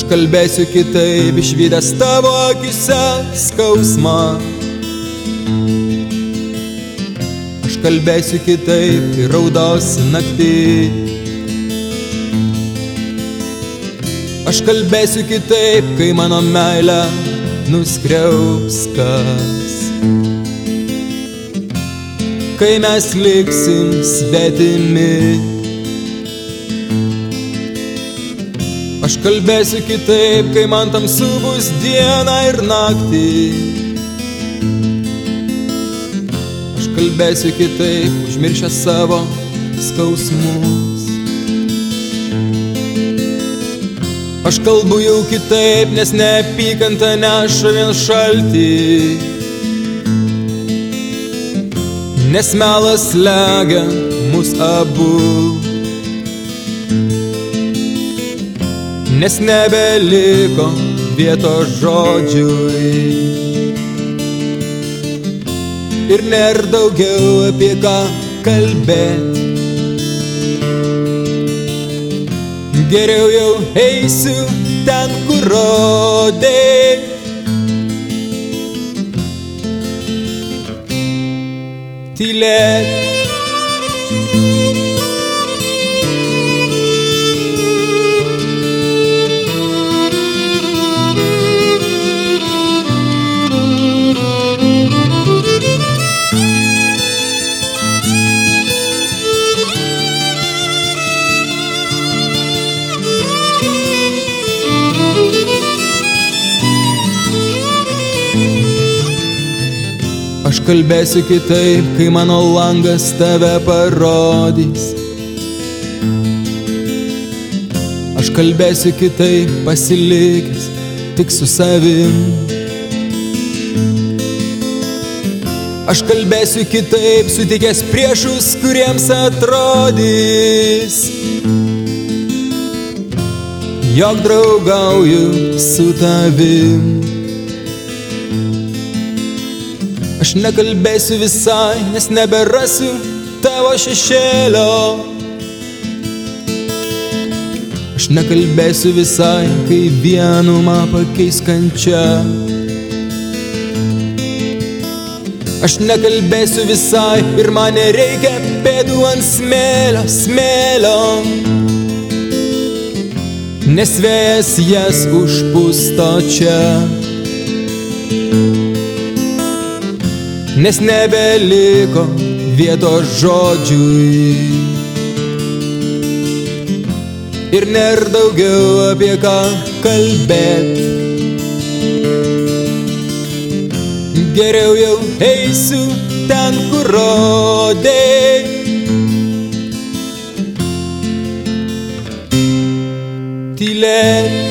kalbėsiu kitaip, išvydęs tavo akise skausmą. Aš kalbėsiu kitaip, kai raudosi naktį. Aš kalbėsiu kitaip, kai mano meilę nuskriaus kas. Kai mes liksim svetimi. Aš kalbėsiu kitaip, kai man tamsu bus dieną ir naktį. Aš kalbėsiu kitaip, užmiršęs savo skausmus. Aš kalbu jau kitaip, nes neapykanta neša vien šaltį. Nes melas slegia mus abu. Nes nebeliko vietos žodžiui. Ir nėra daugiau apie ką kalbėt. Geriau jau eisiu ten, kur rodei. Tylėt. Aš kalbėsiu kitaip, kai mano langas tave parodys. Aš kalbėsiu kitaip, pasilikęs tik su savim. Aš kalbėsiu kitaip, sutikęs priešus, kuriems atrodys, jog draugauju su tavim. Aš nekalbėsiu visai, nes neberasiu tavo šešėlio. Aš nekalbėsiu visai, kai vienumą pakeis kančia. Aš nekalbėsiu visai ir man nereikia pėdų ant smėlio, smėlio. Nes vėjas jas užpusto čia. Nes nebeliko vietos žodžiui. Ir nėra daugiau apie ką kalbėt. Geriau jau eisiu ten, kur rodei. Tylėt.